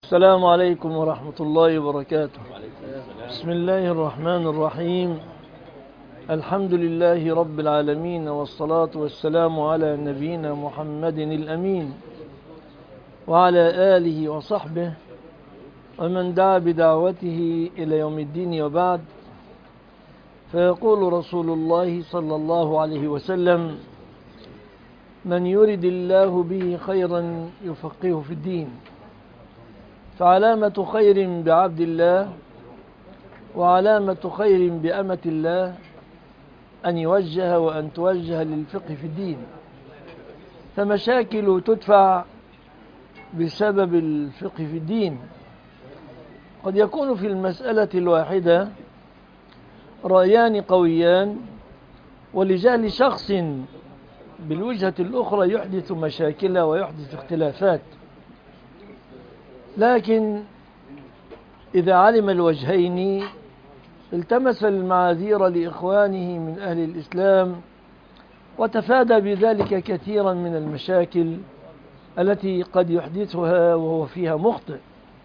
السلام عليكم ورحمة الله وبركاته. بسم الله الرحمن الرحيم. الحمد لله رب العالمين، والصلاة والسلام على نبينا محمد الأمين وعلى آله وصحبه ومن دعا بدعوته إلى يوم الدين، وبعد. فيقول رسول الله صلى الله عليه وسلم: من يرد الله به خيرا يفقهه في الدين. فعلامة خير بعبد الله وعلامة خير بأمة الله أن يوجه وأن توجه للفقه في الدين. فمشاكل تدفع بسبب الفقه في الدين. قد يكون في المسألة الواحدة رأيان قويان، ولجهل شخص بالوجهة الأخرى يحدث مشاكل ويحدث اختلافات. لكن إذا علم الوجهين التمس المعاذير لإخوانه من أهل الإسلام، وتفادى بذلك كثيرا من المشاكل التي قد يحدثها وهو فيها مخطئ.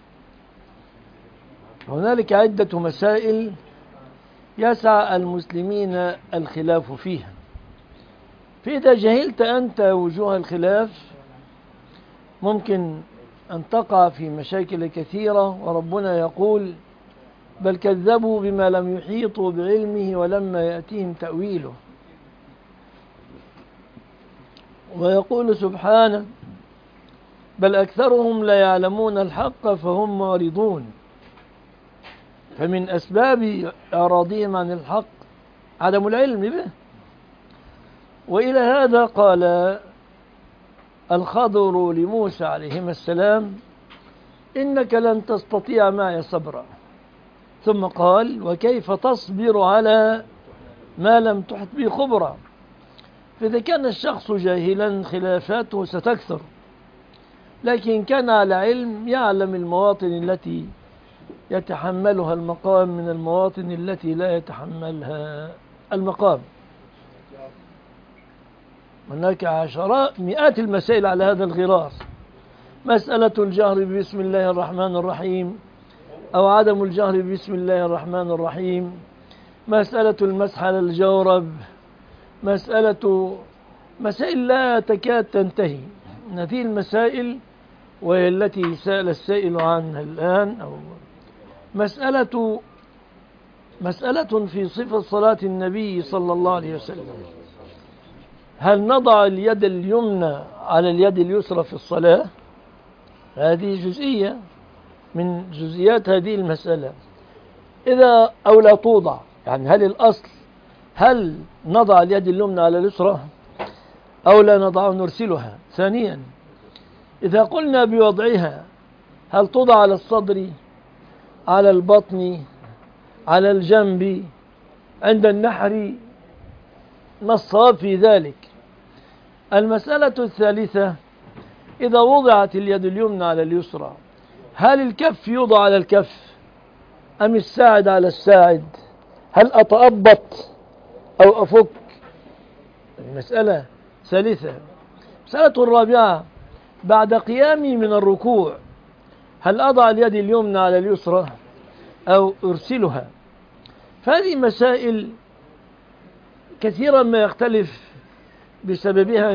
هنالك عدة مسائل يسعى المسلمين الخلاف فيها، فإذا جهلت أنت وجوه الخلاف ممكن أن تقع في مشاكل كثيرة. وربنا يقول: بل كذبوا بما لم يحيطوا بعلمه ولما يأتيهم تأويله. ويقول سبحانه: بل أكثرهم لا يعلمون الحق فهم معرضون. فمن أسباب إعراضهم عن الحق عدم العلم به. وإلى هذا قال الخضر لموسى عليهما السلام: إنك لن تستطيع معي صبرا. ثم قال: وكيف تصبر على ما لم تحط به خبرا. فإذا كان الشخص جاهلا خلافاته ستكثر، لكن كان على علم يعلم المواطن التي يتحملها المقام من المواطن التي لا يتحملها المقام. هناك عشرات مئات المسائل على هذا الغرار. مسألة الجهر بسم الله الرحمن الرحيم أو عدم الجهر بسم الله الرحمن الرحيم، مسألة المسح على الجورب، مسائل لا تكاد تنتهي. هذه المسائل وهي التي سأل السائل عنها الآن، أو مسألة في صفة صلاة النبي صلى الله عليه وسلم. هل نضع اليد اليمنى على اليد اليسرى في الصلاة؟ هذه جزئية من جزئيات هذه المسألة. إذا أو لا توضع، يعني هل الأصل هل نضع اليد اليمنى على اليسرى أو لا نضع نرسلها؟ ثانيا، إذا قلنا بوضعها هل توضع على الصدر، على البطن، على الجنب، عند النحر؟ ما الصواب في ذلك؟ المسألة الثالثة: إذا وضعت اليد اليمنى على اليسرى هل الكف يوضع على الكف أم الساعد على الساعد؟ هل أتأبط أو أفك؟ المسألة ثالثة. مسألة الرابعة: بعد قيامي من الركوع هل أضع اليد اليمنى على اليسرى أو أرسلها؟ فهذه مسائل كثيرا ما يختلف بسببها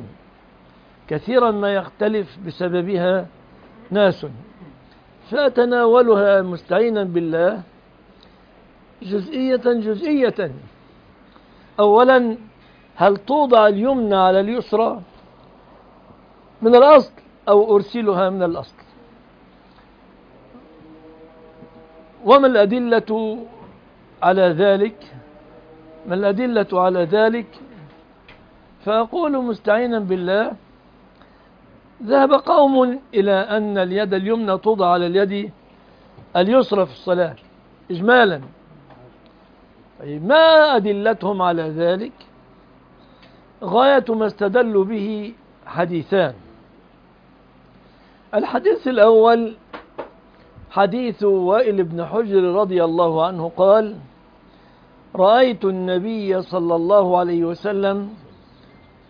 ناس، فأتناولها مستعينا بالله جزئية. أولا، هل توضع اليمنى على اليسرى من الأصل أو أرسلها من الأصل؟ وما الأدلة على ذلك؟ فأقول مستعينا بالله: ذهب قوم إلى أن اليد اليمنى توضع على اليد اليسرى في الصلاة إجمالا. ما أدلتهم على ذلك؟ غاية ما استدلوا به حديثان. الحديث الأول حديث وائل بن حجر رضي الله عنه قال: رأيت النبي صلى الله عليه وسلم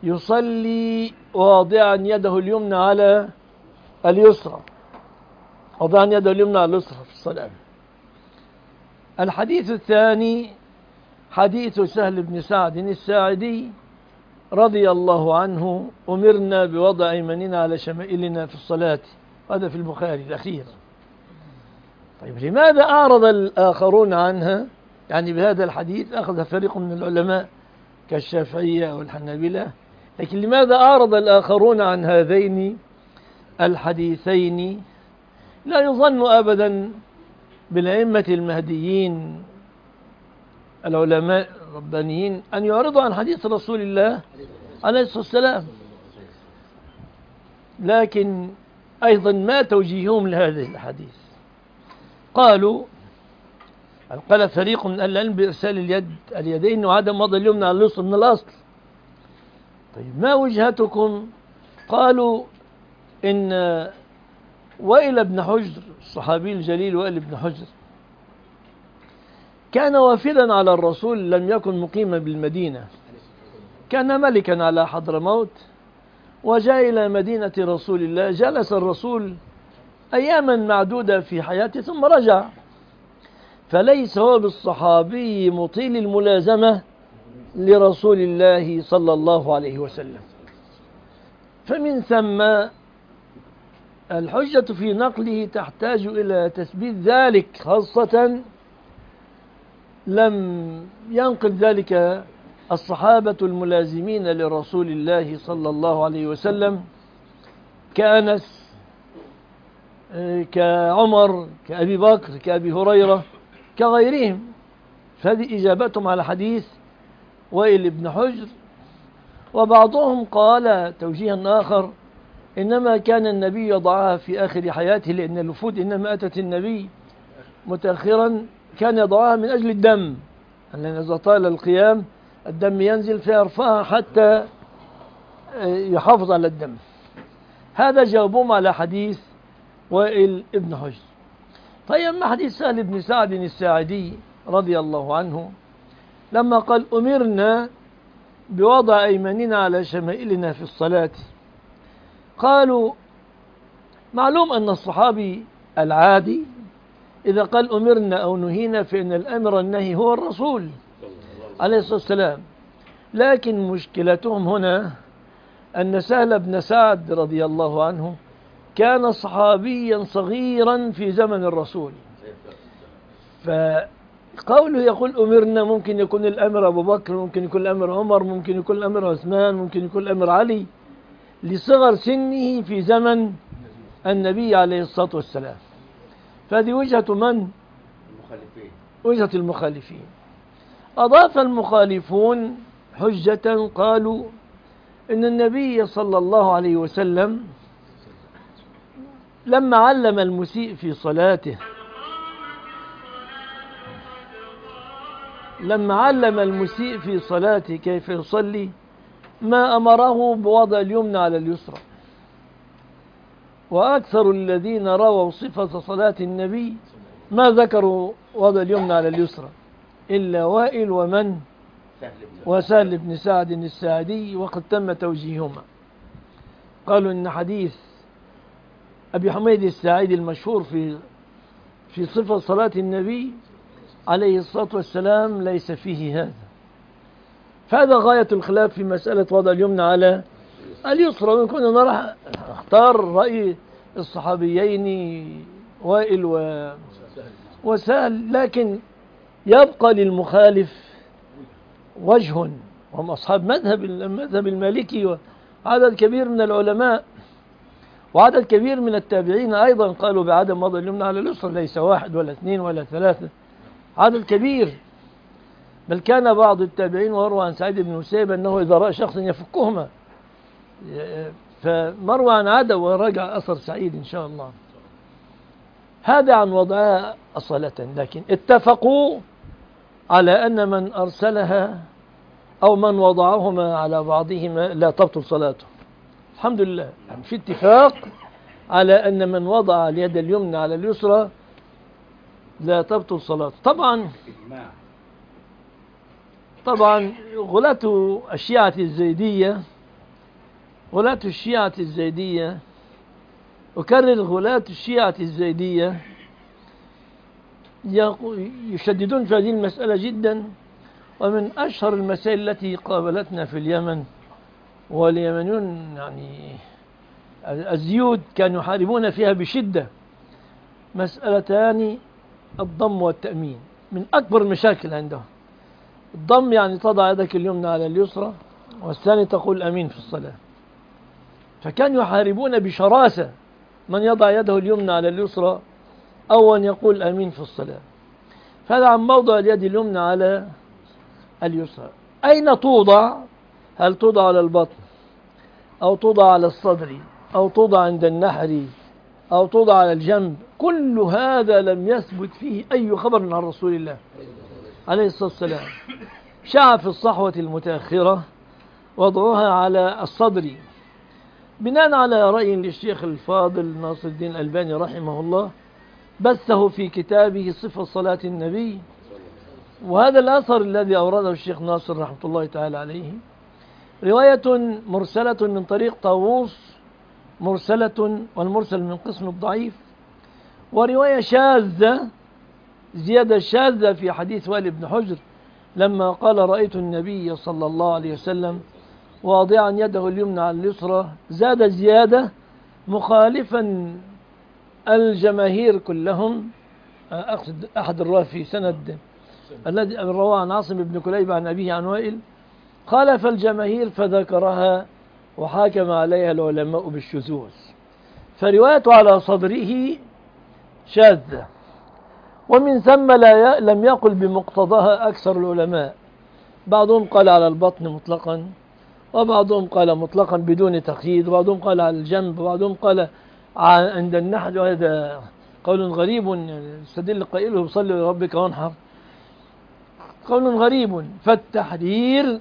يصلي واضعا يده اليمنى على اليسرى، وضع يده اليمنى على اليسرى في الصلاة. الحديث الثاني حديث سهل بن سعد الساعدي رضي الله عنه: أمرنا بوضع أيماننا على شمائلنا في الصلاة. هذا في البخاري الأخير. طيب لماذا أعرض الآخرون عنها؟ يعني بهذا الحديث أخذ فريق من العلماء كالشافعية والحنابلة، لكن لماذا أعرض الآخرون عن هذين الحديثين؟ لا يظن أبدا بالأئمة المهديين العلماء الربانيين أن يعرضوا عن حديث رسول الله عليه الصلاة والسلام، لكن أيضا ما توجيههم لهذه الحديث؟ قالوا، قال فريق من العلم بإرسال اليدين وعدم وضع اليمنى على اليسرى من الأصل. طيب ما وجهتكم؟ قالوا إن وائل بن حجر الصحابي الجليل وائل بن حجر كان وافدا على الرسول، لم يكن مقيما بالمدينة، كان ملكا على حضرموت، وجاء إلى مدينة رسول الله، جلس الرسول أياما معدودة في حياته ثم رجع، فليس هو بالصحابي مطيل الملازمة لرسول الله صلى الله عليه وسلم. فمن ثم الحجة في نقله تحتاج إلى تثبيت ذلك، خاصة لم ينقل ذلك الصحابة الملازمين لرسول الله صلى الله عليه وسلم كأنس، كعمر، كأبي بكر، كأبي هريرة، كغيرهم. فهذه إجابتهم على حديث وائل بن حجر. وبعضهم قال توجيها آخر: إنما كان النبي يضعها في آخر حياته، لأن الوفود إنما أتت النبي متأخرا، كان يضعها من أجل الدم، لأن إذا طال القيام الدم ينزل فيرفعها حتى يحافظ على الدم. هذا جاوبهم على حديث وائل بن حجر. طيب ما حديث سهل بن سعد الساعدي رضي الله عنه لما قال: أمرنا بوضع أيماننا على شمائلنا في الصلاة؟ قالوا معلوم أن الصحابي العادي إذا قال أمرنا أو نهينا فإن الأمر النهي هو الرسول عليه الصلاة والسلام، لكن مشكلتهم هنا أن سهل بن سعد رضي الله عنه كان صحابيا صغيرا في زمن الرسول، فقوله يقول أمرنا ممكن يكون الأمر أبو بكر، ممكن يكون الأمر عمر، ممكن يكون الأمر عثمان، ممكن يكون الأمر علي، لصغر سنه في زمن النبي عليه الصلاة والسلام. فهذه وجهة من؟ وجهة المخالفين. أضاف المخالفون حجة، قالوا إن النبي صلى الله عليه وسلم لما علم المسيء في صلاته، لما علم المسيء في صلاته كيف يصلي ما أمره بوضع اليمنى على اليسرى. وأكثر الذين رووا صفة صلاة النبي ما ذكروا وضع اليمنى على اليسرى إلا وائل ومن؟ وسهل بن سعد الساعدي، وقد تم توجيههما. قالوا إن حديث أبي حميد الساعدي المشهور في صفة صلاة النبي عليه الصلاة والسلام ليس فيه هذا. فهذا غاية الخلاف في مسألة وضع اليمنى على اليسرى. وإن كنا راح اختار رأي الصحابيين وائل وسهل، لكن يبقى للمخالف وجه، وهم أصحاب المذهب المالكي، وعدد كبير من العلماء وعدد كبير من التابعين أيضا قالوا بعدم وضع اليمنى على اليسرى، ليس واحد ولا اثنين ولا ثلاثة، عدد كبير. بل كان بعض التابعين وروى عن سعيد بن مسيب أنه إذا رأى شخصا يفكهما، فمروى عن عادة ورجع أثر سعيد إن شاء الله. هذا عن وضعها صلاة، لكن اتفقوا على أن من أرسلها أو من وضعهما على بعضهما لا تبطل صلاته. الحمد لله، يعني في اتفاق على أن من وضع اليد اليمنى على اليسرى لا تبطل صلاته. طبعا غلاة الشيعة الزيدية أكرر غلاة الشيعة الزيدية يشددون في هذه المسألة جدا، ومن أشهر المسائل التي قابلتنا في اليمن، واليمنيون يعني الزيود كانوا يحاربون فيها بشدة، مسألتان: الضم والتأمين. من أكبر المشاكل عندهم الضم، يعني تضع يدك اليمنى على اليسرى، والثاني تقول أمين في الصلاة. فكانوا يحاربون بشراسة من يضع يده اليمنى على اليسرى أو أن يقول أمين في الصلاة. فهذا عن موضع اليد اليمنى على اليسرى. أين توضع؟ هل توضع على البطن، أو توضع على الصدر، أو توضع عند النحر، أو توضع على الجنب؟ كل هذا لم يثبت فيه أي خبر عن رسول الله عليه الصلاة والسلام. شاع في الصحوة المتأخرة وضعها على الصدر، بناء على رأي للشيخ الفاضل ناصر الدين الألباني رحمه الله، بثه في كتابه صفة صلاة النبي. وهذا الأثر الذي أورده الشيخ ناصر رحمة الله تعالى عليه رواية مرسلة من طريق طاووس، مرسلة، والمرسل من قسم الضعيف، ورواية شاذة، زيادة شاذة في حديث وائل بن حجر لما قال: رأيت النبي صلى الله عليه وسلم واضعا يده اليمنى على اليسرى، زاد زيادة مخالفا الجماهير كلهم. أقصد أحد الرواة في سند الذي رواه عن عاصم بن كليب عن أبيه عن وائل، خالف الجماهير فذكرها وحاكم عليها العلماء بالشذوذ. فروايته على صدره شاذة، ومن ثم لم يقل بمقتضاها أكثر العلماء. بعضهم قال على البطن مطلقا، وبعضهم قال مطلقا بدون تقييد، وبعضهم قال على الجنب، وبعضهم قال عند النحر، وهذا قول غريب يستدل قائله بصلي لربك وانحر، قول غريب. فالتحرير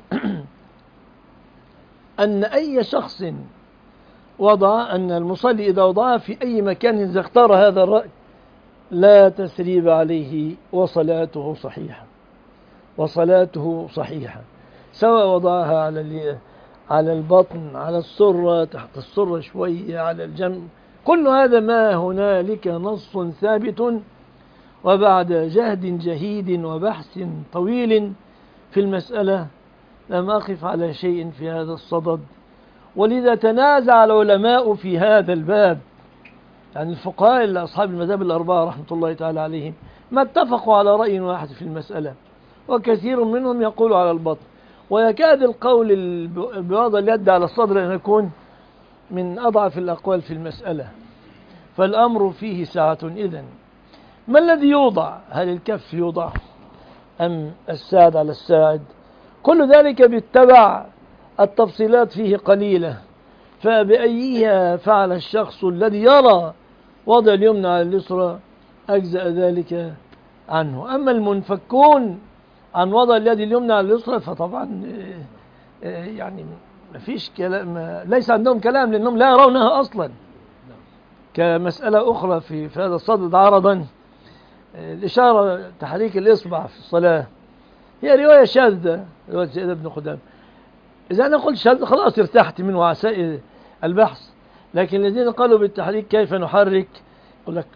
أن أي شخص وضع، أن المصلي إذا وضعها في أي مكان إذا اختار هذا الرأي لا تسريب عليه، وصلاته صحيحة، وصلاته صحيحة، سواء وضعها على البطن، على السرة، تحت السرة شوية، على الجنب، كل هذا ما هنالك نص ثابت. وبعد جهد جهيد وبحث طويل في المسألة لم أقف على شيء في هذا الصدد، ولذا تنازع العلماء في هذا الباب. يعني الفقهاء أصحاب المذاهب الأربعة رحمة الله تعالى عليهم ما اتفقوا على رأي واحد في المسألة، وكثير منهم يقول على البطن، ويكاد القول بوضع اليد على الصدر أن يكون من أضعف الأقوال في المسألة. فالأمر فيه سعة. إذن ما الذي يوضع؟ هل الكف يوضع أم الساعد على الساعد؟ كل ذلك بالتبع التفصيلات فيه قليلة، فبأيها فعل الشخص الذي يرى وضع اليمنى على اليسرى أجزأ ذلك عنه. أما المنفكون عن وضع اليد اليمنى على اليسرى فطبعا يعني ما فيش كلام، ليس عندهم كلام، لأنهم لا يرونها أصلا. كمسألة أخرى في هذا الصدد عرضا، الإشارة تحريك الإصبع في الصلاة هي رواية شاذة، رواية سيد بن خدام. إذا أنا قلت شاذ خلاص ارتحت من وعساء البحث، لكن الذين قالوا بالتحريك كيف نحرك، يقول لك،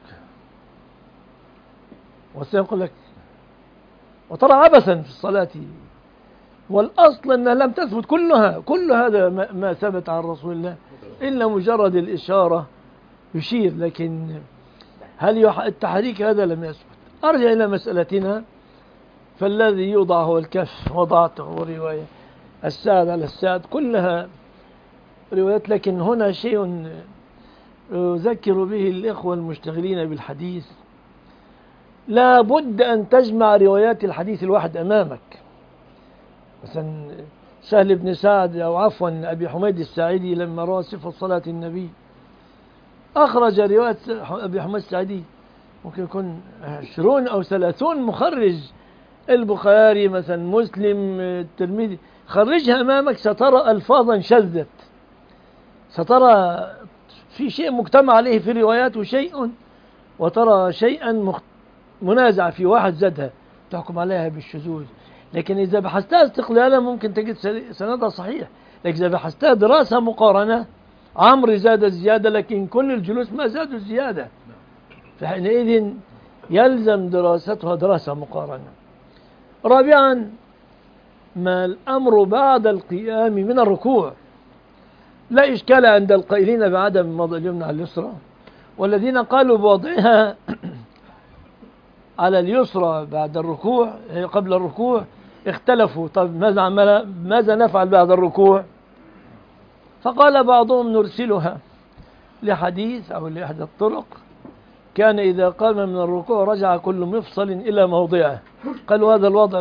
يقول لك وترى عبثا في الصلاة، والأصل أنها لم تثبت كل هذا ما ثبت عن رسول الله إلا مجرد الإشارة يشير، لكن هل التحريك هذا لم يثبت. أرجع إلى مسألتنا، فالذي يوضع هو الكف، وضعته رواية الساعد على الساعد، كلها روايات. لكن هنا شيء أذكر به الإخوة المشتغلين بالحديث: لا بد أن تجمع روايات الحديث الواحد أمامك. مثلا سهل بن سعد، أو عفوا أبي حميد الساعدي، لما روى صفة صلاة النبي أخرج رواية أبي حميد الساعدي ممكن يكون 20 أو 30 مخرج، البخاري مثلا، مسلم، الترمذي، خرجها أمامك سترى ألفاظا شذت، سترى في شيء مجتمع عليه في الروايات وشيء، وترى شيئا منازع في واحد زادها تحكم عليها بالشذوذ. لكن إذا بحثتها استقلالا ممكن تجد سندها صحيح، لكن إذا بحثتها دراسة مقارنة عمرو زاد الزيادة لكن كل الجلوس ما زادوا الزيادة، فحينئذ يلزم دراستها دراسة مقارنة. رابعا ما الأمر بعد القيام من الركوع. لا إشكال عند القائلين بعدم وضع اليمنى على اليسرى، والذين قالوا بوضعها على اليسرى بعد الركوع قبل الركوع اختلفوا. طب ماذا نفعل بعد الركوع؟ فقال بعضهم نرسلها لحديث أو لإحدى الطرق كان إذا قام من الركوع رجع كل مفصل إلى موضعه. قالوا هذا الوضع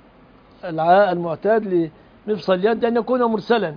المعتاد لمفصل اليد أن يكون مرسلا.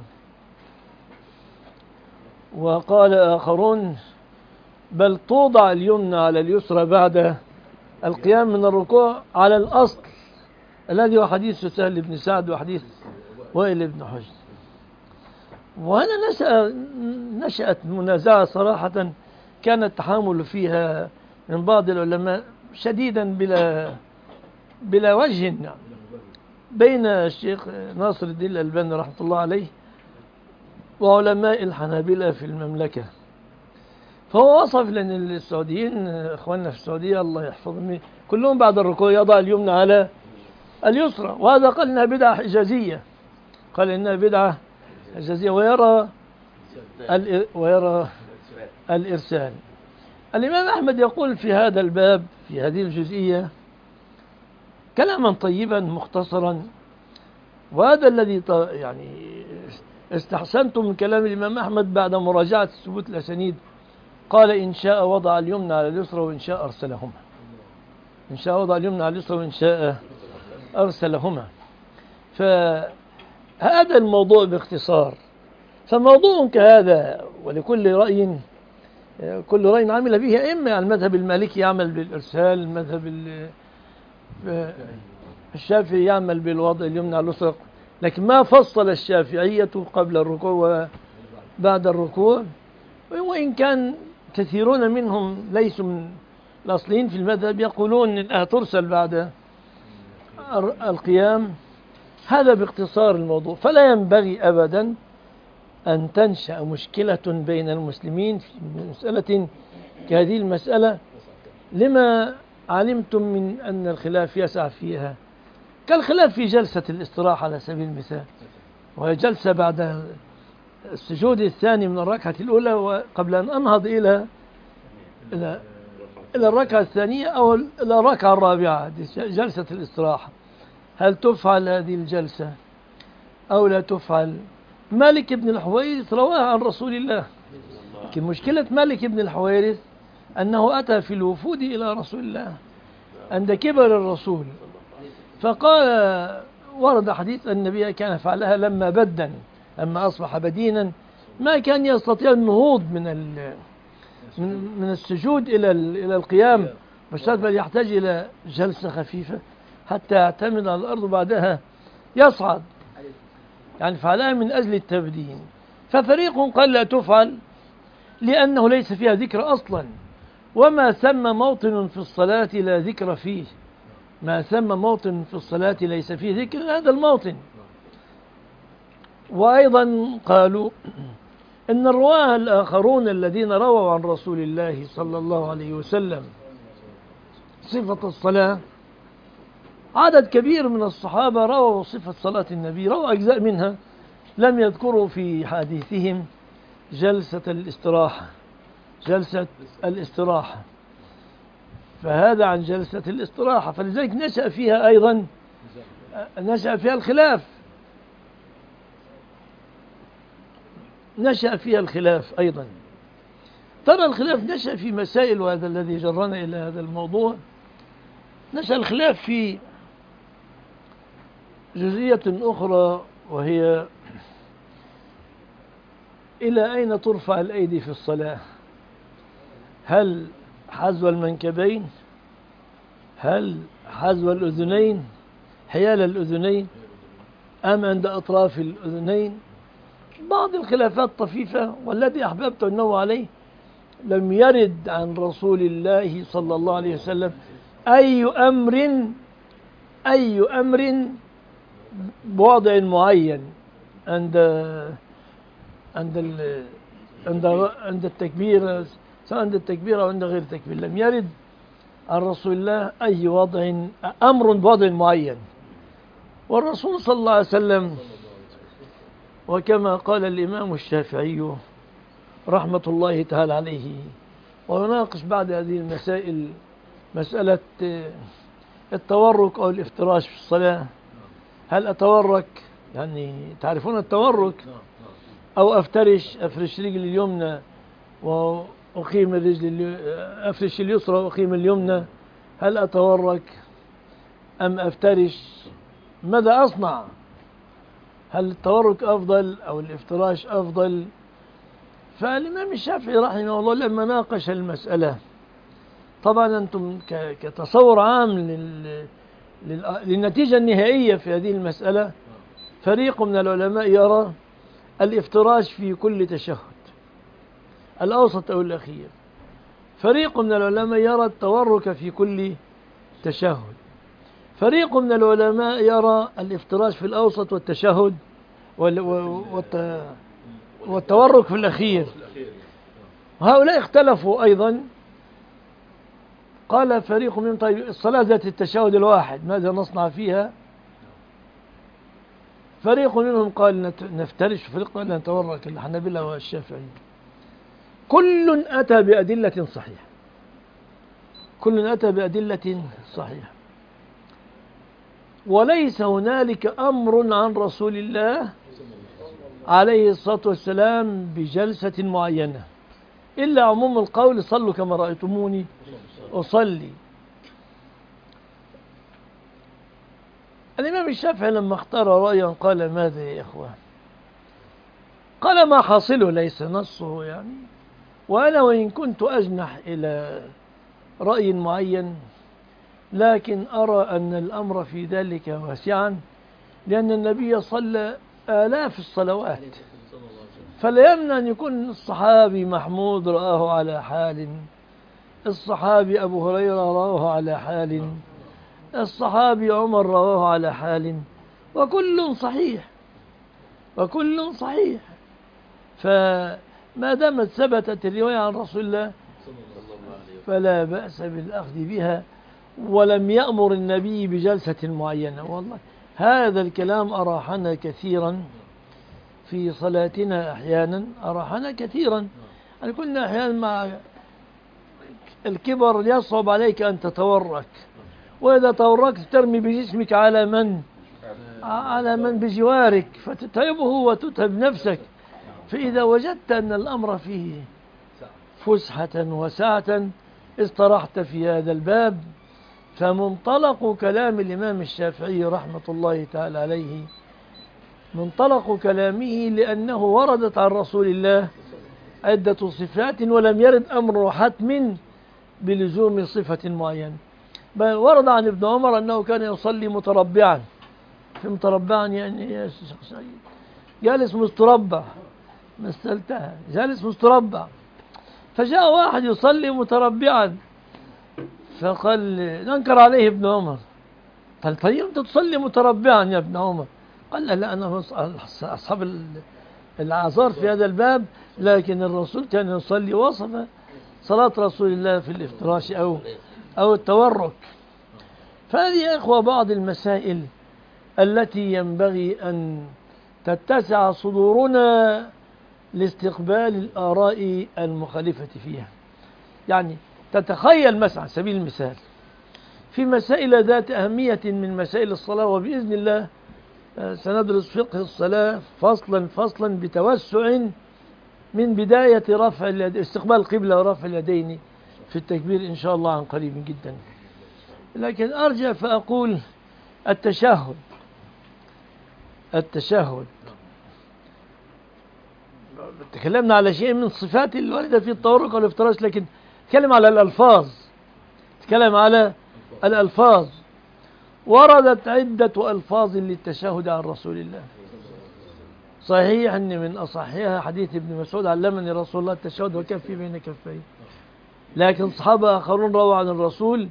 وقال آخرون بل توضع اليمنى على اليسرى بعد القيام من الركوع على الأصل الذي هو حديث سهل بن سعد وحديث وائل بن حجر. وهنا نشأت منازعة صراحة كان التحامل فيها من بعض العلماء شديدا بلا وجه بين الشيخ ناصر الدين الألباني رحمة الله عليه وعلماء الحنابلة في المملكة. فهو وصف لأن السعوديين إخواننا في السعودية الله يحفظهم كلهم بعد الركوع يضع اليمنى على اليسرى، وهذا قال إنها بدعة حجازية، قال إنها بدعة حجازية ويرى الإرسال. الإمام أحمد يقول في هذا الباب في هذه الجزئية كلاما طيبا مختصرا، وهذا الذي يعني استحسنت من كلام الإمام أحمد بعد مراجعة ثبوت الأسانيد. قال إن شاء وضع اليمنى على اليسرى وإن شاء أرسلهما. إن شاء وضع اليمنى على اليسرى وإن شاء أرسلهما. فهذا الموضوع باختصار. فموضوع كهذا ولكل رأي كل رأي عمل به، إما المذهب المالكي يعمل بالإرسال، المذهب الشافعي يعمل بالوضع اليمنى على اليسرى، لكن ما فصل الشافعية قبل الركوع وبعد الركوع. وإن كان كثيرون منهم ليسوا من الأصليين في المذهب يقولون إنها ترسل بعد القيام. هذا باختصار الموضوع. فلا ينبغي أبدا أن تنشأ مشكلة بين المسلمين في مسألة كهذه المسألة لما علمتم من أن الخلاف يسع فيها، كالخلاف في جلسة الاستراحة على سبيل المثال، وهي جلسة بعد السجود الثاني من الركعة الأولى وقبل أن أنهض إلى الركعة الثانية أو إلى الركعة الرابعة، جلسة الاستراحة. هل تفعل هذه الجلسة أو لا تفعل؟ مالك بن الحويرث رواها عن رسول الله، لكن مشكلة مالك بن الحويرث أنه أتى في الوفود إلى رسول الله عند كبر الرسول، فقال ورد حديث النبي كان فعلها لما بدن، لما أصبح بدينا ما كان يستطيع النهوض من السجود إلى القيام، بل يحتاج إلى جلسة خفيفة حتى يعتمد على الأرض وبعدها يصعد، يعني فعلها من أجل التبدين. ففريق قال لا تفعل لأنه ليس فيها ذكر أصلا، وما ثم موطن في الصلاة لا ذكر فيه، ما ثم موطن في الصلاة ليس فيه ذكر هذا الموطن. وأيضا قالوا إن الرواه الآخرون الذين رووا عن رسول الله صلى الله عليه وسلم صفة الصلاة، عدد كبير من الصحابة رووا صفة صلاة النبي، رووا أجزاء منها لم يذكروا في حديثهم جلسة الاستراحة، فهذا عن جلسة الاستراحة، فلذلك نشأ فيها أيضا الخلاف أيضا. ترى الخلاف نشأ في مسائل، وهذا الذي جرنا إلى هذا الموضوع. نشأ الخلاف في جزئية أخرى، وهي إلى أين ترفع الأيدي في الصلاة؟ هل حذو المنكبين؟ هل حذو الأذنين حيال الأذنين أم عند أطراف الأذنين؟ بعض الخلافات طفيفة، والذي أحببت أنه عليه لم يرد عن رسول الله صلى الله عليه وسلم أي أمر بوضع معين عند عند التكبير، سواء عند التكبير أو عند غير التكبير. لم يرد عن رسول الله أي وضع، أمر بوضع معين. والرسول صلى الله عليه وسلم، وكما قال الإمام الشافعي رحمة الله تعالى عليه، ويناقش بعد هذه المسائل مسألة التورك أو الافتراش في الصلاة. هل أتورك، يعني تعرفون التورك، أو أفرش رجلي اليمنى وأقيم أفرش اليسرى وأقيم اليمنى؟ هل أتورك أم أفترش؟ ماذا أصنع؟ هل التورك أفضل أو الافتراش أفضل؟ فالإمام الشافعي رحمه الله لما ناقش المسألة، طبعا أنتم كتصور عام للنتيجة النهائية في هذه المسألة، فريق من العلماء يرى الافتراش في كل تشهد، الأوسط أو الأخير. فريق من العلماء يرى التورك في كل تشهد. فريق من العلماء يرى الافتراش في الأوسط والتشهد والتورك في الأخير. هؤلاء اختلفوا أيضا. قال فريق منهم: طيب الصلاة ذات التشهد الواحد ماذا نصنع فيها؟ فريق منهم قال نفترش، وفريق قال نتورك، الحنابلة والشافعي. كل أتى بأدلة صحيحة، كل أتى بأدلة صحيحة، وليس هنالك أمر عن رسول الله عليه الصلاة والسلام بجلسة معينة، إلا عموم القول: صلوا كما رأيتموني أصلي. الإمام الشافعي لما اختار رأيا قال: ماذا يا إخوان؟ قال: ما حاصله ليس نصه يعني، وأنا وإن كنت أجنح إلى رأي معين، لكن أرى أن الأمر في ذلك واسعا، لأن النبي صلى آلاف الصلوات، فلا يمنع أن يكون الصحابي محمود رآه على حال، الصحابي أبو هريرة رآه على حال، الصحابي عمر رآه على حال، وكل صحيح، وكل صحيح. فما دامت ثبتت الرواية عن رسول الله فلا بأس بالأخذ بها، ولم يأمر النبي بجلسة معينة. والله هذا الكلام أراحنا كثيرا في صلاتنا، أحيانا أراحنا كثيرا. يعني كنا أحيانا مع الكبر يصعب عليك أن تتورك، وإذا توركت ترمي بجسمك على من بجوارك فتتعبه وتتعب نفسك. فإذا وجدت أن الأمر فيه فسحة وسعة استرحت في هذا الباب. فمنطلق كلام الإمام الشافعي رحمة الله تعالى عليه، منطلق كلامه لأنه وردت عن رسول الله عدة صفات، ولم يرد أمر حتم بلزوم صفة معينة. بل ورد عن ابن عمر أنه كان يصلي متربعا. في متربعا يعني يا شيخ سعيد جالس مستربع، مثلتها جالس مستربع. فجاء واحد يصلي متربعا فقال، ننكر عليه ابن عمر، قال: طيب أنت تصلي متربعا يا ابن عمر؟ قال: لا أنا أصحاب الأعذار في هذا الباب، لكن الرسول كان يصلي. وصف صلاة رسول الله في الافتراش أو التورك. فهذه يا إخوة بعض المسائل التي ينبغي أن تتسع صدورنا لاستقبال الآراء المخالفة فيها. يعني تتخيل مثلا على سبيل المثال في مسائل ذات أهمية من مسائل الصلاة، وبإذن الله سندرس فقه الصلاة فصلا فصلا بتوسع من بداية رفع استقبال القبلة ورفع اليدين في التكبير إن شاء الله عن قريب جدا. لكن أرجع فأقول التشهد تكلمنا على شيء من صفات الواردة في التورك والافتراش، لكن تكلم على الألفاظ. وردت عدة ألفاظ للتشهد عن رسول الله. صحيح أن من أصحها حديث ابن مسعود: علمني رسول الله التشهد وكفي بين كفيه. لكن صحابة آخرون رووا عن الرسول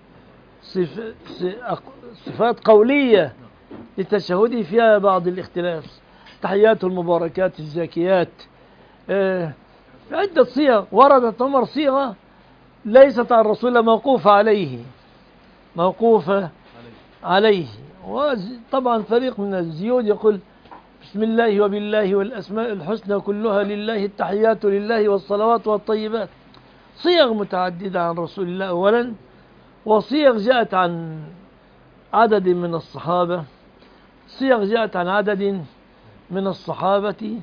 صفات قولية للتشهد فيها بعض الاختلاف: تحيات المباركات الزاكيات، في عدة صيغ وردت عمر صيغة ليست عن الرسول موقوفة عليه، موقوفة عليه. وطبعا فريق من الزيود يقول بسم الله وبالله والأسماء الحسنى كلها لله، التحيات لله والصلوات والطيبات. صيغ متعددة عن رسول الله أولا، وصيغ جاءت عن عدد من الصحابة، صيغ جاءت عن عدد من الصحابة،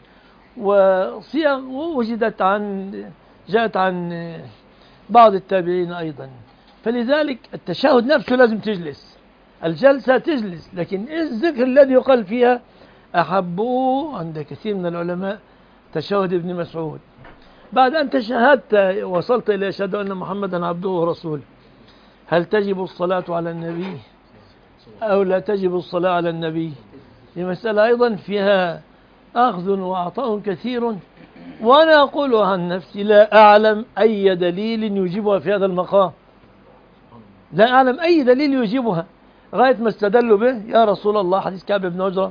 وصيغ جاءت عن بعض التابعين أيضا. فلذلك التشهد نفسه لازم تجلس، الجلسة تجلس، لكن الذكر الذي يقال فيها أحبوه عند كثير من العلماء تشهد ابن مسعود. بعد أن تشهدت وصلت إلى أشهد أن محمدا عبده ورسوله، هل تجب الصلاة على النبي أو لا تجب الصلاة على النبي؟ هي مسألة أيضا فيها أخذ وعطاء كثير، وأنا أقول عن نفسي لا أعلم أي دليل يجيبها في هذا المقام، لا أعلم أي دليل يجيبها غاية ما استدلوا به. يا رسول الله، حديث كعب بن عجرة،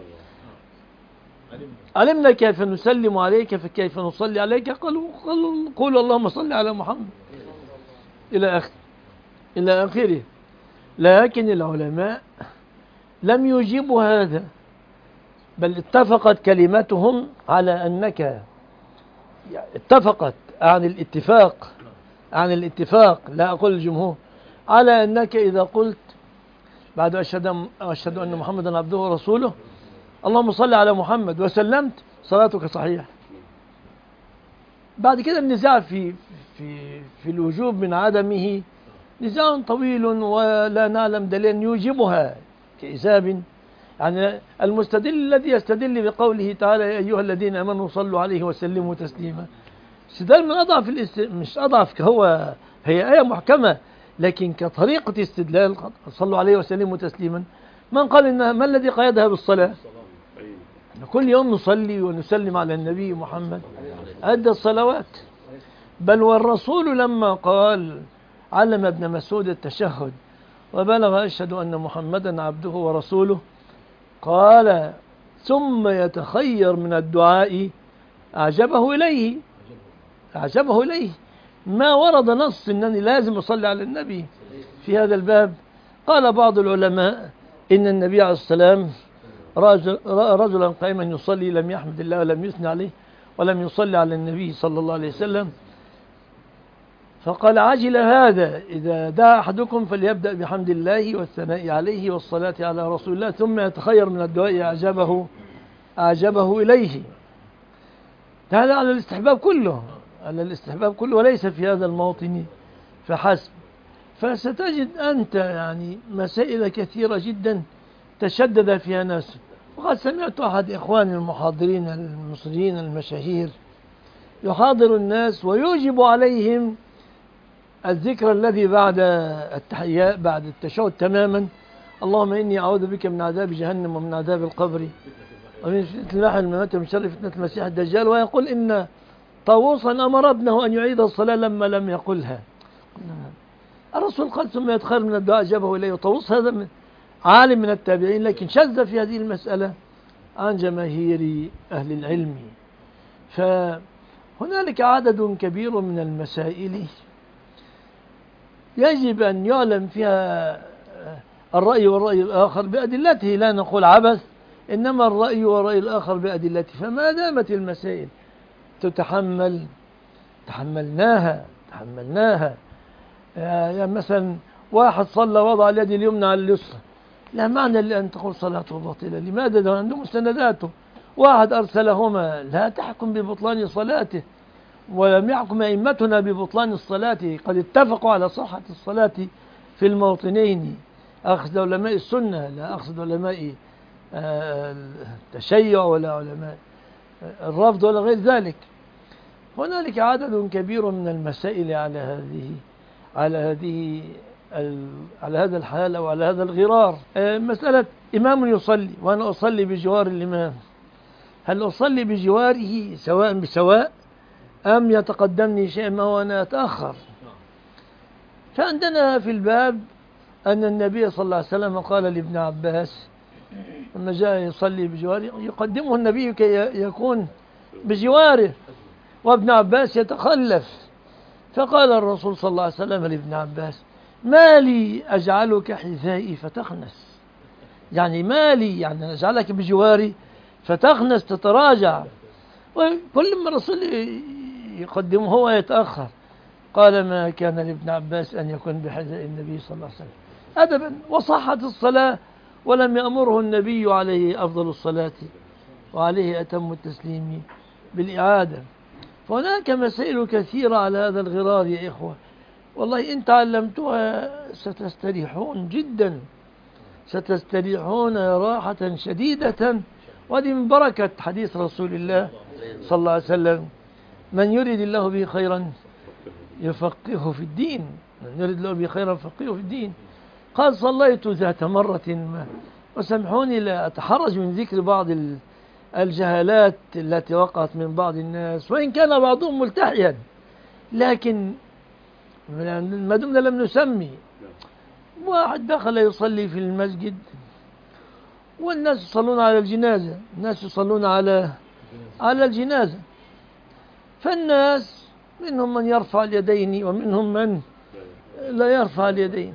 علمنا كيف نسلم عليك فكيف نصلي عليك، قولوا اللهم صل على محمد إلى آخره. لكن العلماء لم يجيبوا هذا، بل اتفقت كلمتهم على أنك، اتفقت عن الاتفاق لا أقول الجمهور، على أنك إذا قلت بعد أشهد أن محمدا عبده ورسوله اللهم صل على محمد وسلمت، صلاتك صحيح. بعد كده النزاع في الوجوب من عدمه نزاع طويل، ولا نعلم دليل يوجبها كإجاب. يعني المستدل الذي يستدل بقوله تعالى يا أيها الذين آمنوا صلوا عليه وسلموا تسليما، استدلال من أضعف مش أضعف، هي آية محكمة، لكن كطريقة استدلال صلوا عليه وسلموا تسليما. من قال إنها، ما الذي قيدها بالصلاة؟ كل يوم نصلي ونسلم على النبي محمد، أدى الصلوات. بل والرسول لما قال علم ابن مسعود التشهد وبلغ أشهد أن محمدا عبده ورسوله، قال ثم يتخير من الدعاء أعجبه إليه. ما ورد نص أنني لازم أصلي على النبي في هذا الباب. قال بعض العلماء إن النبي عليه السلام رأى رجلا قائما يصلي لم يحمد الله ولم يثني عليه ولم يصلي على النبي صلى الله عليه وسلم، فقال عجل هذا، إذا دعا أحدكم فليبدأ بحمد الله والثناء عليه والصلاة على رسول الله ثم يتخير من الدعاء أعجبه إليه. هذا على الاستحباب كله، وليس في هذا الموطن فحسب. فستجد أنت يعني مسائل كثيرة جدا تشدد فيها ناس. وقد سمعت أحد إخواني المحاضرين المصريين المشاهير يحاضر الناس ويوجب عليهم الذكر الذي بعد التحياء بعد التشهد تماما، اللهم إني أعوذ بك من عذاب جهنم ومن عذاب القبر ومن فتنة المحيا والممات ومن شر فتنة المسيح الدجال. ويقول إن طاووسا أمر ابنه أن يعيد الصلاة لما لم يقلها. الرسول قال ثم يتخير من الدعاء أجابه إليه. طاووس هذا من عالم من التابعين، لكن شذ في هذه المسألة عن جماهير أهل العلم. فهنالك عدد كبير من المسائل يجب أن يعلم فيها الرأي والرأي الآخر بأدلته، لا نقول عبث، إنما الرأي والرأي الآخر بأدلته. فما دامت المسائل تحملناها. يعني مثلا واحد صلى وضع اليد اليمنى على اليسرى، لا معنى لأن تقول صلاته باطلة. لماذا؟ ده عنده مستنداته. واحد أرسلهما، لا تحكم ببطلان صلاته، ولم يحكم أئمتنا ببطلان الصلاة، قد اتفقوا على صحة الصلاة في الموطنين. أخذ علماء السنة، لا أخذ علماء التشيع ولا علماء الرفض ولا غير ذلك. هنالك عدد كبير من المسائل على هذا الحال أو على هذا الغرار. مسألة إمام يصلي وأنا أصلي بجوار الإمام، هل أصلي بجواره سواء بسواء أم يتقدمني شيء ما وأنا أتأخر؟ فعندنا في الباب أن النبي صلى الله عليه وسلم قال لابن عباس لما جاء يصلي بجواره يقدمه النبي كي يكون بجواره، وابن عباس يتخلف. فقال الرسول صلى الله عليه وسلم لابن عباس: ما لي أجعلك حذائي فتخنس، يعني ما لي يعني أجعلك بجواري فتخنس تتراجع. وكل ما الرسول يقدمه هو يتأخر. قال: ما كان لابن عباس أن يكون بحذاء النبي صلى الله عليه وسلم أدبا. وصحت الصلاة ولم يأمره النبي عليه أفضل الصلاة وعليه أتم التسليم بالإعادة. فهناك مسائل كثيرة على هذا الغرار يا إخوة، والله إن تعلمتها ستستريحون جدا، ستستريحون راحة شديدة. وهذه من بركة حديث رسول الله صلى الله عليه وسلم: من يريد الله به خيرا يفقهه في الدين، من يريد الله به خيرا يفقهه في الدين. قال: صليت ذات مرة، وسامحوني لا أتحرج من ذكر بعض الجهالات التي وقعت من بعض الناس، وإن كان بعضهم ملتحيا، لكن ما دمنا لم نسمي. واحد دخل يصلي في المسجد والناس يصلون على الجنازة، الناس يصلون على الجنازة، فالناس منهم من يرفع اليدين ومنهم من لا يرفع اليدين.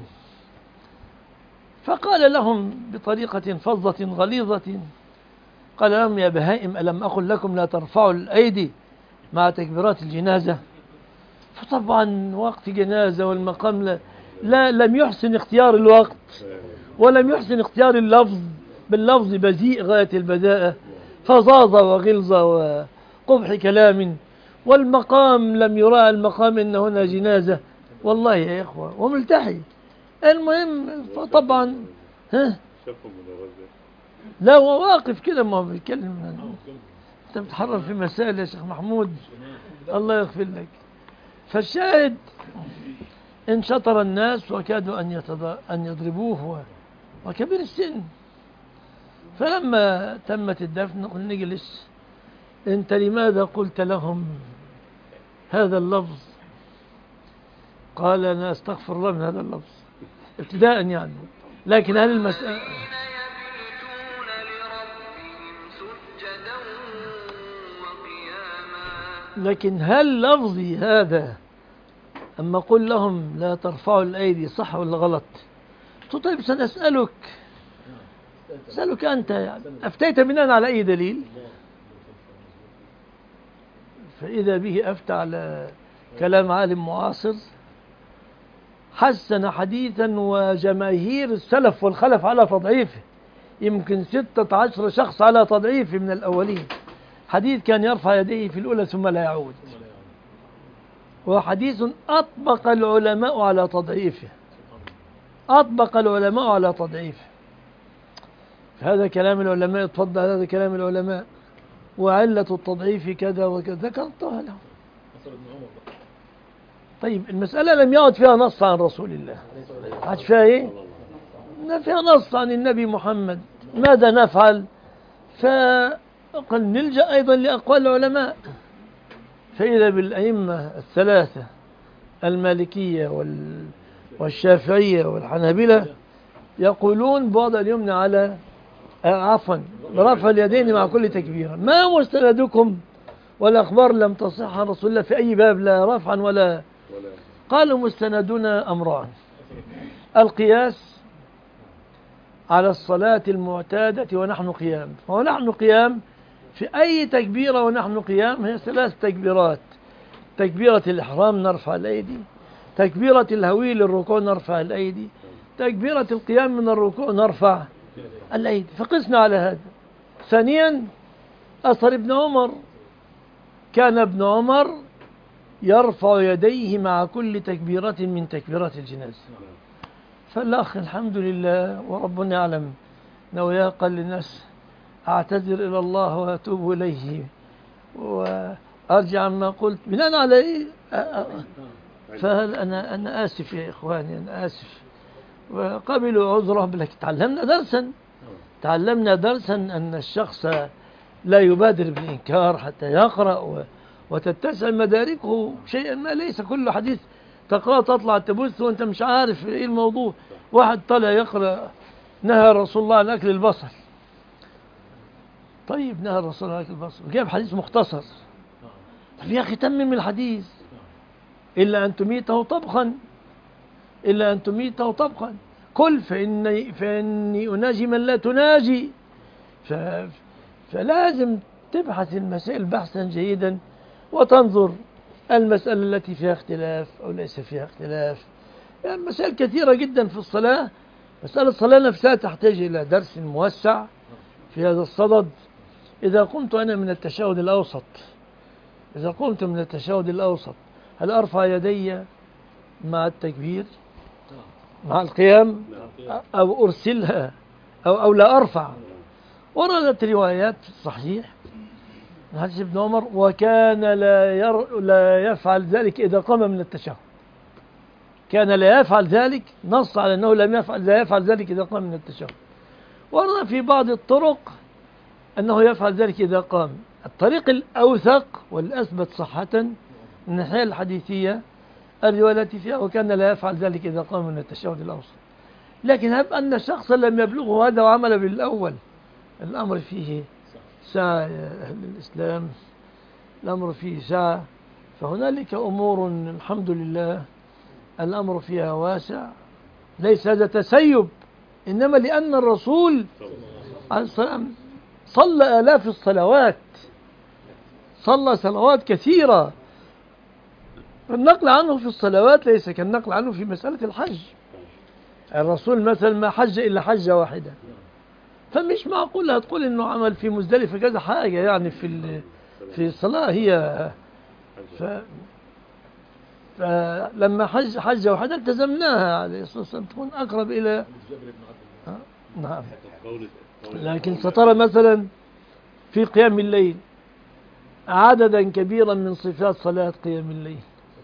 فقال لهم بطريقة فظة غليظة، قال لهم: يا بهائم، ألم أقل لكم لا ترفعوا الأيدي مع تكبيرات الجنازة؟ فطبعا وقت جنازة والمقام لم يحسن اختيار الوقت، ولم يحسن اختيار اللفظ، باللفظ بذيء غاية البذاءة، فظاظة وغلظة وقبح كلام، والمقام لم يراعى المقام إن هنا جنازة، والله يا إخوة، وملتحي. المهم فطبعا لا، هو واقف كده ما بيتكلم. انت بتحرر في مسائل يا شيخ محمود، الله يغفر لك. فالشاهد: انشطر الناس وكادوا أن يضربوه، وكبير السن. فلما تمت الدفن قلنا: نجلس، انت لماذا قلت لهم هذا اللفظ؟ قال: أنا أستغفر الله من هذا اللفظ ابتداء يعني، لكن هل المسألة هل لفظي هذا أما قل لهم لا ترفعوا الأيدي صح ولا غلط؟ قلت: طيب سنسألك أنت، يعني أفتيت بناء على أي دليل؟ فإذا به أفتى على كلام عالم معاصر حسن حديثا وجماهير السلف والخلف على تضعيفه، يمكن 16 شخص على تضعيفه من الأولين. حديث كان يرفع يديه في الأولى ثم لا يعود، وحديث أطبق العلماء على تضعيفه، هذا كلام العلماء. تفضل، هذا كلام العلماء، وعلة التضعيف كذا وكذا، ذكرتها له. طيب المسألة لم يعد فيها نص عن رسول الله، عاد فيها إيه؟ فيها نص عن النبي محمد، ماذا نفعل؟ فقل نلجأ أيضا لأقوال العلماء. فإذا بالأئمة الثلاثة المالكية والشافعية والحنابلة يقولون بوضع اليمنى على برفع اليدين مع كل تكبير. ما مستندكم؟ والأخبار لم تصح عن رسول الله في أي باب، لا رفعا ولا. قالوا: مستندنا أمران: القياس على الصلاة المعتادة ونحن قيام، ونحن قيام في أي تكبيرة ونحن قيام هي 3 تكبيرات: تكبيرة الإحرام نرفع الأيدي، تكبيرة الهوي للركوع نرفع الأيدي، تكبيرة القيام من الركوع نرفع الأيدي. فقسنا على هذا. ثانيا: أثر ابن عمر، كان ابن عمر يرفع يديه مع كل تكبيرة من تكبيرات الجنازة. فالأخ الحمد لله وربنا يعلم نوياه قال للناس: أعتذر إلى الله وأتوب إليه وأرجع عما قلت بناء على إيه؟ فهل أنا آسف يا إخواني، أنا آسف. وقبلوا عذره، لكن تعلمنا درسا أن الشخص لا يبادر بالإنكار حتى يقرأ وتتسع مداركه شيئا ما. ليس كل حديث تقرأ تطلع تبث وأنت مش عارف إيه الموضوع. واحد طلع يقرأ: نهى رسول الله عن أكل البصل. طيب نهى الرسول عن أكل البصل، جاب حديث مختصر، يا أخي تمم الحديث. إلا أن تميته طبخا، إلا أن تميته طبخا. كل فإني أناجي من لا تناجي. فلازم تبحث المسائل بحثا جيدا وتنظر المسألة التي فيها اختلاف أو ليس فيها اختلاف. يعني مسائل كثيرة جدا في الصلاة. مسألة الصلاة نفسها تحتاج إلى درس موسع في هذا الصدد. إذا قمت أنا من التشهد الأوسط، إذا قمت من التشهد الأوسط، هل أرفع يدي مع التكبير مع القيام أو أرسلها أو لا أرفع؟ وردت روايات في الصحيح من حديث ابن عمر: وكان لا يفعل ذلك إذا قام من التشهد. كان لا يفعل ذلك، نص على أنه لا يفعل ذلك إذا قام من التشهد. ورد في بعض الطرق أنه يفعل ذلك إذا قام. الطريق الأوثق والأثبت صحة من الناحية الحديثية الرواية التي فيها وكان لا يفعل ذلك إذا قام من التشهد الأوسط. لكن هب أن شخصا لم يبلغه هذا وعمل بالأول، الأمر فيه ساعة يا أهل الإسلام، الأمر فيه ساعة. فهنالك أمور الحمد لله الأمر فيها واسع. ليس هذا تسيب، إنما لأن الرسول عليه السلام صلى آلاف الصلوات، صلى صلوات كثيرة. النقل عنه في الصلوات ليس كالنقل عنه في مسألة الحج. الرسول مثلا ما حج إلا حجة واحدة، فمش معقول هتقول إنه عمل في مزدلفة كذا حاجة يعني في الصلاة هي. فلما حجة واحدة التزمناها عليه الصلاة والسلام، تكون أقرب إلى نعم. لكن سترى مثلا في قيام الليل عددا كبيرا من صفات صلاة قيام الليل: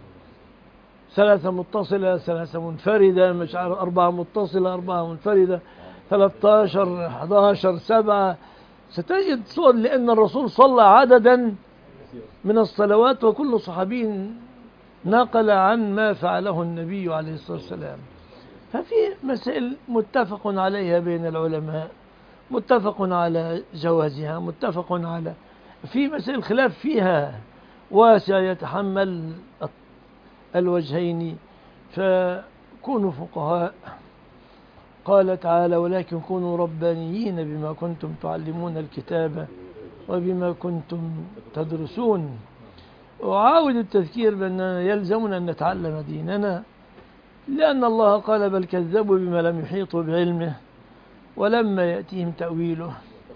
3 متصلة، 3 منفردة، مش عارف 4 متصلة، 4 منفردة، 13، 11، 7. ستجد صور لأن الرسول صلى عددا من الصلوات، وكل صحابي نقل عن ما فعله النبي عليه الصلاة والسلام. ففي مسائل متفق عليها بين العلماء، متفق على جوازها، متفق على في مسائل خلاف فيها واسع يتحمل الوجهين. فكونوا فقهاء. قال تعالى: ولكن كونوا ربانيين بما كنتم تعلمون الكتاب وبما كنتم تدرسون. وعاود التذكير بأننا يلزمنا أن نتعلم ديننا، لأن الله قال: بل كذبوا بما لم يحيطوا بعلمه ولما يأتيهم تأويله.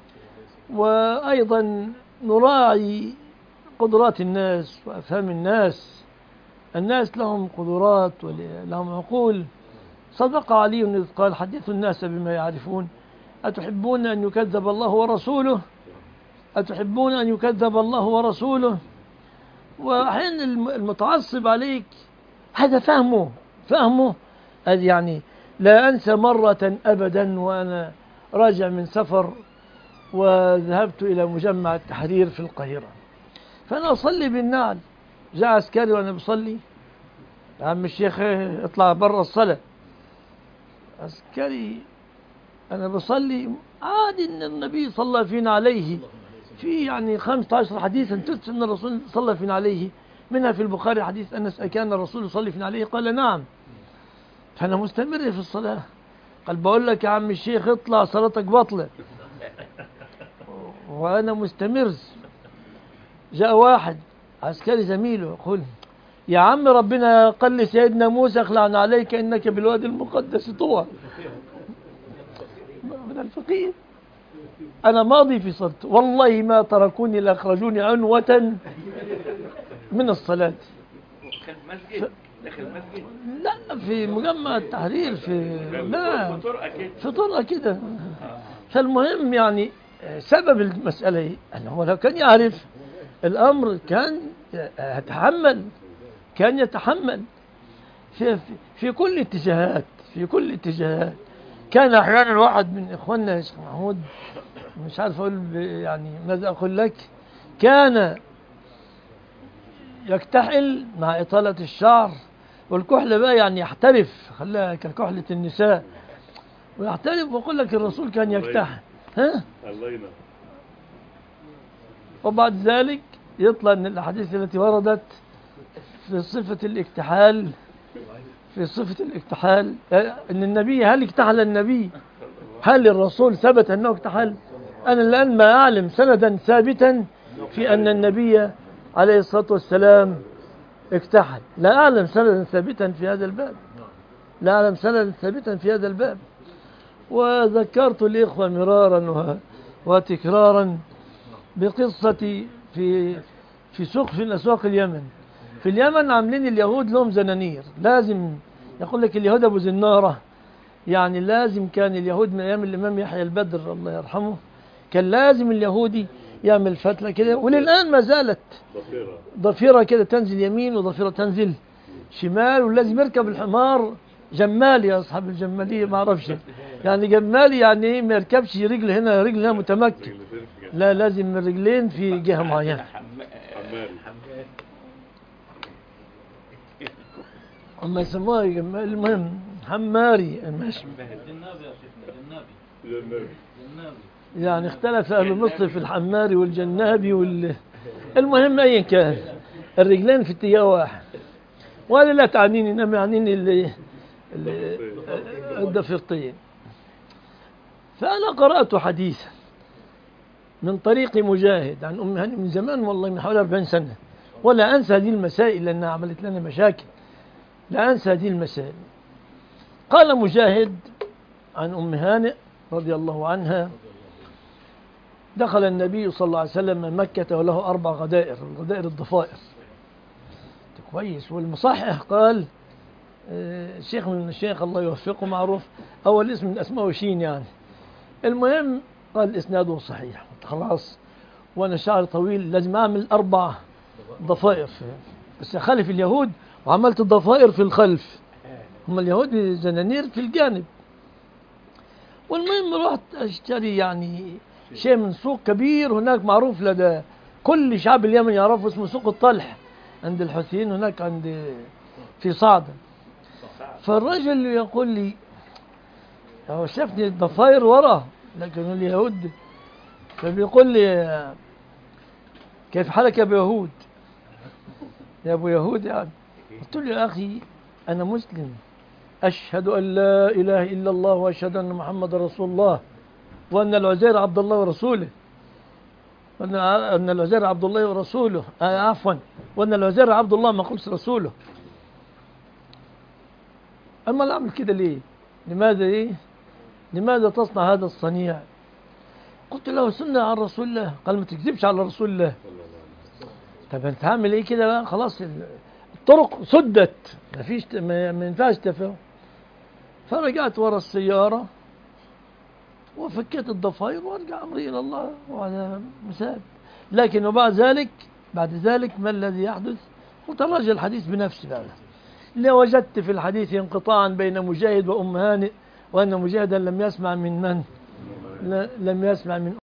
وأيضا نراعي قدرات الناس وأفهام الناس. الناس لهم قدرات ولهم عقول. صدق علي إذ قال: حدثوا الناس بما يعرفون. أتحبون أن يكذب الله ورسوله؟ أتحبون أن يكذب الله ورسوله؟ وأحيانا المتعصب عليك هذا فهمه هذا. يعني لا أنسى مرة أبدا وأنا راجع من سفر وذهبت إلى مجمع التحرير في القاهرة، فأنا أصلي بالنعل. جاء عسكري وأنا بصلي: يا عم الشيخ اطلع برا الصلاة. عسكري أنا بصلي عادي إن النبي صلى فينا عليه، في يعني 15 حديثا تثبت أن الرسول صلى فينا عليه، منها في البخاري حديث أنس: أكان الرسول يصلي فينا عليه؟ قال: نعم. فأنا مستمر في الصلاة. قال: بقول لك يا عم الشيخ اطلع صلاتك باطلة. وأنا مستمر. جاء واحد عسكري زميله يقول: يا عم ربنا قال لسيدنا موسى: اخلعنا عليك إنك بالوادي المقدس طوى. من الفقيه أنا ماضي في صلاة، والله ما تركوني لأخرجوني عنوة من الصلاة. لا في مجمع التحرير لا في طرقة كده. فالمهم يعني سبب المسألة أنه لو كان يعرف الأمر كان يتحمل في كل اتجاهات، في كل اتجاهات. كان أحيانا واحد من إخواننا يا شيخ محمود، مش عارف أقول يعني ماذا أقول لك، كان يكتحل مع إطالة الشعر، والكحلة بقى يعني يحترف، خلاها ككحلة النساء ويحترف. ويقول لك الرسول كان يكتحل. وبعد ذلك يطلع أن الأحاديث التي وردت في صفة الاكتحال أن النبي، هل اكتحل النبي؟ هل الرسول ثبت أنه اكتحل؟ أنا الآن ما أعلم سندا ثابتا في أن النبي عليه الصلاة والسلام اكتحل. لا أعلم سندا ثابتا في هذا الباب، لا أعلم سندا ثابتا في هذا الباب. وذكرت الإخوة مرارا وتكرارا بقصة في سوق من أسواق اليمن. في اليمن عاملين اليهود لهم زنانير، لازم يقول لك اليهود أبو زنارة، يعني لازم كان اليهود من أيام الإمام يحيى البدر الله يرحمه كان لازم اليهودي يعمل فتلة كده، وللآن ما زالت ضفيرة كده تنزل يمين وضفيرة تنزل شمال، ولازم يركب الحمار جمالي يا أصحاب الجمالية، ما أعرفش يعني جمالي يعني إيه، ما يركبش رجل هنا رجل هنا متمكن، لا لازم من رجلين في جهة معينة. هم يسموها جمالي، المهم حماري ماشي. يعني اختلف أهل مصر في الحماري والجنابي المهم أيا كان الرجلين في اتجاه واحد، وهذا لا تعنيني، إنما يعنيني الضفيرتين. فأنا قرأت حديثا من طريق مجاهد عن أم هانئ من زمان والله، من حوالي 40 سنة، ولا أنسى هذه المسائل لأنها عملت لنا مشاكل، لا أنسى هذه المسائل. قال مجاهد عن أم هانئ رضي الله عنها: دخل النبي صلى الله عليه وسلم مكة وله 4 غدائر، الغدائر الضفائر كويس. والمصحح قال شيخ من الشيخ الله يوفقه معروف أول اسم من أسماء وشين يعني، المهم قال إسناده صحيح خلاص. وأنا شعر طويل لازم أعمل 4 ضفائر بس أخالف اليهود، وعملت الضفائر في الخلف، هم اليهود زنانير في الجانب. والمهم رحت أشتري يعني شيء من سوق كبير هناك معروف لدى كل شعب اليمن يعرفه، اسمه سوق الطلح عند الحوثيين هناك عند في صعدة. فالرجل يقول لي، هو شافني الضفائر ورا لكن اليهود، فبيقول لي: كيف حالك يا أبو يهود؟ يا أبو يهود يعني. قلت له: يا أخي أنا مسلم، أشهد أن لا إله إلا الله وأشهد أن محمد رسول الله، وأن العزير عبد الله ورسوله، وأن العزير عبد الله ورسوله، عفوا، وأن العزير عبد الله ما قلت رسوله. أما لا أعمل كده ليه؟ لماذا تصنع هذا الصنيع؟ قلت له: سنة عن رسول الله. قال: ما تكذبش على رسول الله. طب أنت هعمل إيه كده بقى؟ خلاص الطرق سدت، ما ينفعش تفاهم. فرجعت ورا السيارة وفكيت الضفائر وارجع أمري إلى الله وعلى مساب. لكن بعد ذلك ما الذي يحدث؟ وتراجع الحديث بنفسي بقى. وجدت في الحديث انقطاعا بين مجاهد وأم هانئ، وأن مجاهدا لم يسمع من